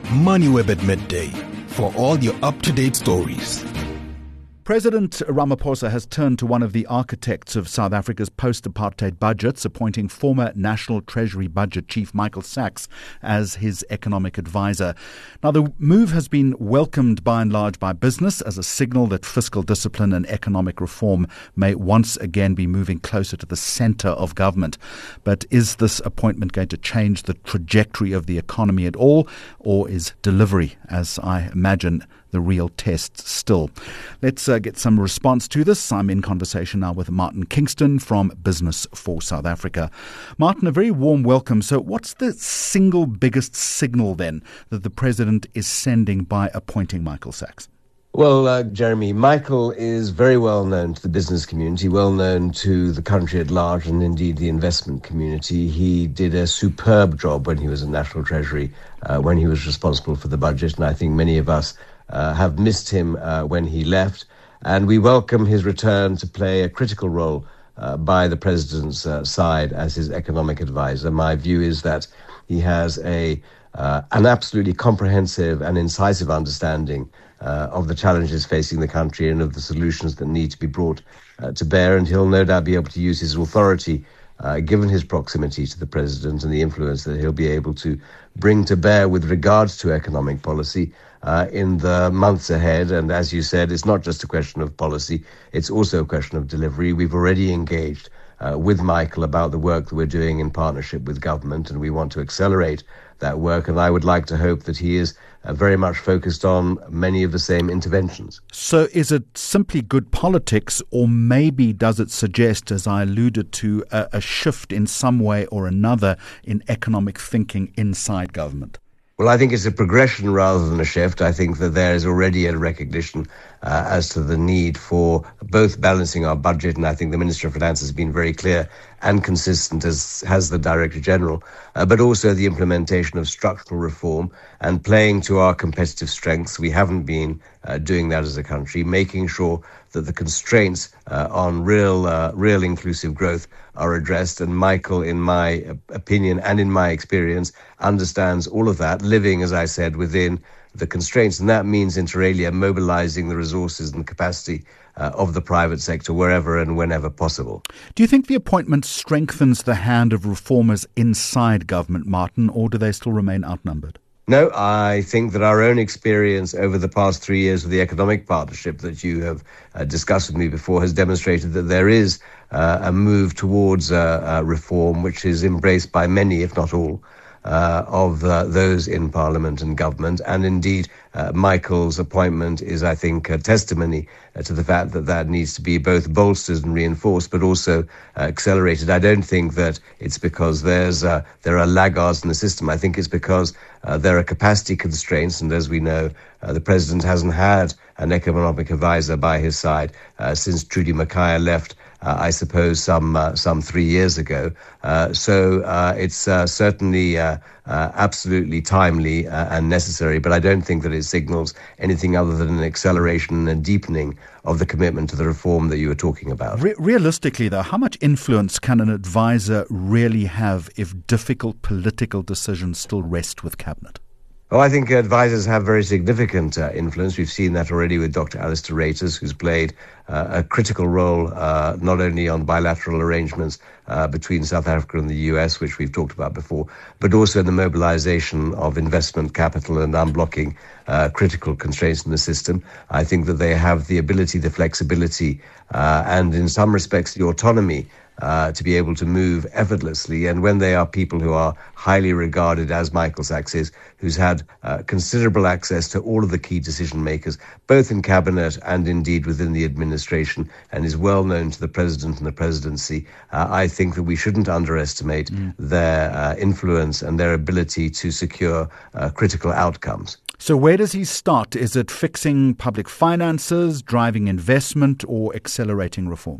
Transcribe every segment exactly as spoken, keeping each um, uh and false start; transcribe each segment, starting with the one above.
MoneyWeb at midday for all your up-to-date stories. President Ramaphosa has turned to one of the architects of South Africa's post-apartheid budgets, appointing former National Treasury Budget Chief Michael Sachs as his economic advisor. Now, the move has been welcomed by and large by business as a signal that fiscal discipline and economic reform may once again be moving closer to the centre of government. But is this appointment going to change the trajectory of the economy at all, or is delivery, as I imagine, the real test still? Let's uh, get some response to this. I'm in conversation now with Martin Kingston from Business for South Africa. Martin, a very warm welcome. So what's the single biggest signal then that the president is sending by appointing Michael Sachs? Well, uh, Jeremy, Michael is very well known to the business community, well known to the country at large, and indeed the investment community. He did a superb job when he was in National Treasury, uh, when he was responsible for the budget, and I think many of us Uh, have missed him uh, when he left, and we welcome his return to play a critical role uh, by the president's uh, side as his economic advisor. My view is that he has a uh, an absolutely comprehensive and incisive understanding uh, of the challenges facing the country and of the solutions that need to be brought uh, to bear, and he'll no doubt be able to use his authority, Uh, given his proximity to the president and the influence that he'll be able to bring to bear with regards to economic policy uh, in the months ahead. And as you said, it's not just a question of policy, it's also a question of delivery. We've already engaged uh, with Michael about the work that we're doing in partnership with government, and we want to accelerate that work. And I would like to hope that he is uh, very much focused on many of the same interventions. So is it simply good politics, or maybe does it suggest, as I alluded to, a, a shift in some way or another in economic thinking inside government? Well, I think it's a progression rather than a shift. I think that there is already a recognition uh, as to the need for both balancing our budget, and I think the Minister of Finance has been very clear and consistent, as has the Director General, uh, but also the implementation of structural reform and playing to our competitive strengths. We haven't been uh, doing that as a country, making sure that the constraints uh, on real, uh, real inclusive growth are addressed. And Michael, in my opinion and in my experience, understands all of that, living, as I said, within the constraints. And that means, inter alia, mobilizing the resources and capacity uh, of the private sector wherever and whenever possible. Do you think the appointment strengthens the hand of reformers inside government, Martin, or do they still remain outnumbered? No, I think that our own experience over the past three years of the economic partnership that you have uh, discussed with me before has demonstrated that there is uh, a move towards uh, uh, reform which is embraced by many, if not all, Uh, of uh, those in Parliament and government. And indeed, uh, Michael's appointment is, I think, a testimony uh, to the fact that that needs to be both bolstered and reinforced, but also uh, accelerated. I don't think that it's because there's uh, there are laggards in the system. I think it's because uh, there are capacity constraints. And as we know, uh, the president hasn't had an economic advisor by his side uh, since Trudy Makhaya left, Uh, I suppose, some uh, some three years ago. Uh, so uh, it's uh, certainly uh, uh, absolutely timely uh, and necessary, but I don't think that it signals anything other than an acceleration and deepening of the commitment to the reform that you were talking about. Re- realistically, though, how much influence can an advisor really have if difficult political decisions still rest with cabinet? Oh, I think advisors have very significant uh, influence. We've seen that already with Doctor Alistair Reuters, who's played uh, a critical role uh, not only on bilateral arrangements uh, between South Africa and the U S, which we've talked about before, but also in the mobilization of investment capital and unblocking uh, critical constraints in the system. I think that they have the ability, the flexibility, uh, and in some respects the autonomy Uh, to be able to move effortlessly. And when they are people who are highly regarded, as Michael Sachs is, who's had uh, considerable access to all of the key decision makers, both in cabinet and indeed within the administration, and is well known to the president and the presidency, uh, I think that we shouldn't underestimate mm. their uh, influence and their ability to secure uh, critical outcomes. So where does he start? Is it fixing public finances, driving investment, or accelerating reforms?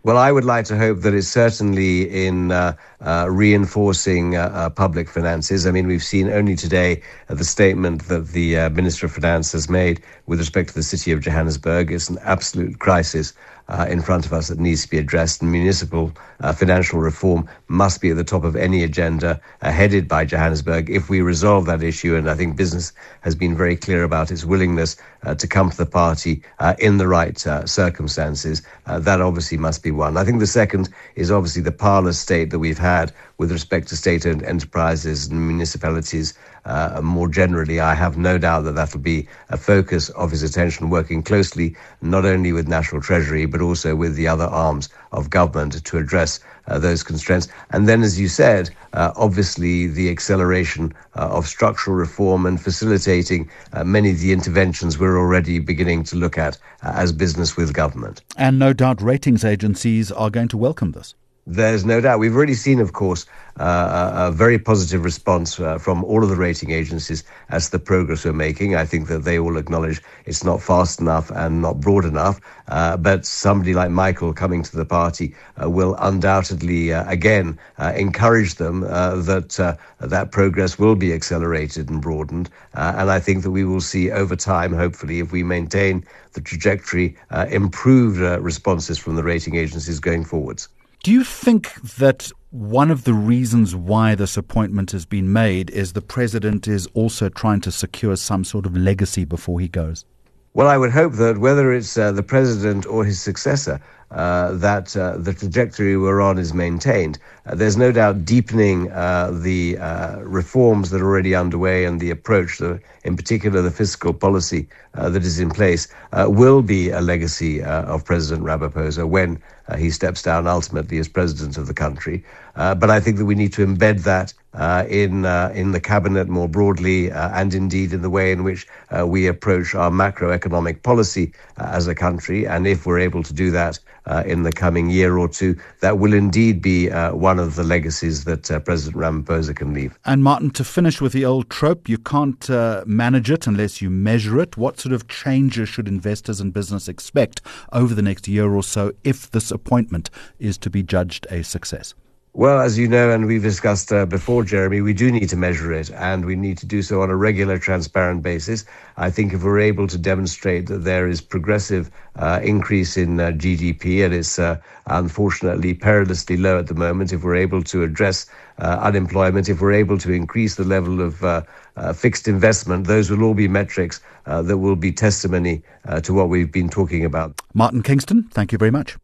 Well, I would like to hope that it's certainly in uh, uh, reinforcing uh, uh, public finances. I mean, we've seen only today uh, the statement that the uh, Minister of Finance has made with respect to the city of Johannesburg. It's an absolute crisis uh, in front of us that needs to be addressed, and municipal uh, financial reform must be at the top of any agenda uh, headed by Johannesburg if we resolve that issue. And I think business has been very clear about its willingness uh, to come to the party uh, in the right uh, circumstances. Uh, that obviously must be one. I think the second is obviously the parlous state that we've had with respect to state-owned enterprises and municipalities uh, more generally. I have no doubt that that will be a focus of his attention, working closely not only with National Treasury but also with the other arms of government to address uh, those constraints. And then, as you said, uh, obviously the acceleration uh, of structural reform and facilitating uh, many of the interventions we're already beginning to look at uh, as business with government. And no doubt ratings agencies are going to welcome this. There's no doubt. We've already seen, of course, uh, a very positive response uh, from all of the rating agencies as to the progress we're making. I think that they all acknowledge it's not fast enough and not broad enough. Uh, but somebody like Michael coming to the party uh, will undoubtedly, uh, again, uh, encourage them uh, that uh, that progress will be accelerated and broadened. Uh, and I think that we will see over time, hopefully, if we maintain the trajectory, uh, improved uh, responses from the rating agencies going forwards. Do you think that one of the reasons why this appointment has been made is the president is also trying to secure some sort of legacy before he goes? Well, I would hope that whether it's uh, the president or his successor, uh, that uh, the trajectory we're on is maintained. Uh, there's no doubt deepening uh, the uh, reforms that are already underway and the approach, the, in particular the fiscal policy uh, that is in place, uh, will be a legacy uh, of President Ramaphosa when uh, he steps down ultimately as president of the country. Uh, but I think that we need to embed that uh, in uh, in the cabinet more broadly uh, and indeed in the way in which uh, we approach our macroeconomic policy uh, as a country. And if we're able to do that uh, in the coming year or two, that will indeed be uh, one of the legacies that uh, President Ramaphosa can leave. And Martin, to finish with the old trope, you can't uh, manage it unless you measure it. What sort of changes should investors and business expect over the next year or so if this appointment is to be judged a success? Well, as you know, and we've discussed uh, before, Jeremy, we do need to measure it, and we need to do so on a regular, transparent basis. I think if we're able to demonstrate that there is progressive uh, increase in uh, G D P, and it's uh, unfortunately perilously low at the moment, if we're able to address uh, unemployment, if we're able to increase the level of uh, uh, fixed investment, those will all be metrics uh, that will be testimony uh, to what we've been talking about. Martin Kingston, thank you very much.